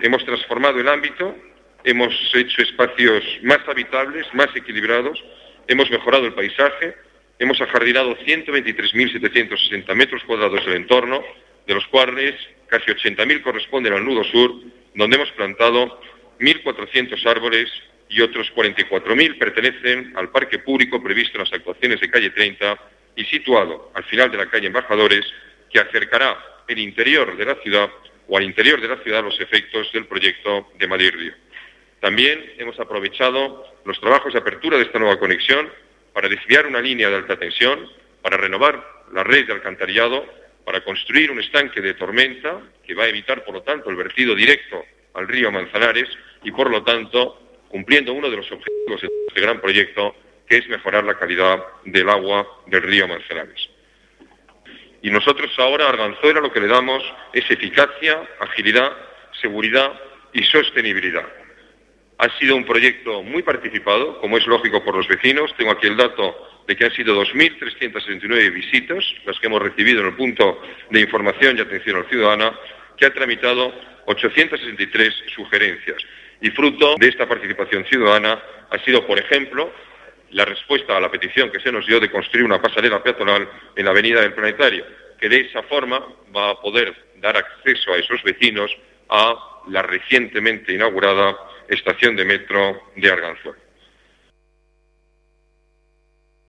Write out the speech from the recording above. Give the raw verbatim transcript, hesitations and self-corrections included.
Hemos transformado el ámbito, hemos hecho espacios más habitables, más equilibrados, hemos mejorado el paisaje, hemos ajardinado ciento veintitrés mil setecientos sesenta metros cuadrados del entorno, de los cuales casi ochenta mil corresponden al nudo sur, donde hemos plantado mil cuatrocientos árboles y otros cuarenta y cuatro mil pertenecen al parque público previsto en las actuaciones de calle treinta y situado al final de la calle Embajadores, que acercará el interior de la ciudad o al interior de la ciudad los efectos del proyecto de Madrid-Río. También hemos aprovechado los trabajos de apertura de esta nueva conexión para desviar una línea de alta tensión, para renovar la red de alcantarillado, para construir un estanque de tormenta que va a evitar, por lo tanto, el vertido directo al río Manzanares y, por lo tanto, cumpliendo uno de los objetivos de este gran proyecto, que es mejorar la calidad del agua del río Manzanares. Y nosotros ahora a Arganzuela lo que le damos es eficacia, agilidad, seguridad y sostenibilidad. Ha sido un proyecto muy participado, como es lógico por los vecinos. Tengo aquí el dato de que han sido dos mil trescientas sesenta y nueve visitas las que hemos recibido en el punto de información y atención al ciudadano, que ha tramitado ochocientas sesenta y tres sugerencias. Y fruto de esta participación ciudadana ha sido, por ejemplo, la respuesta a la petición que se nos dio de construir una pasarela peatonal en la avenida del Planetario, que de esa forma va a poder dar acceso a esos vecinos a la recientemente inaugurada estación de metro de Arganzuela.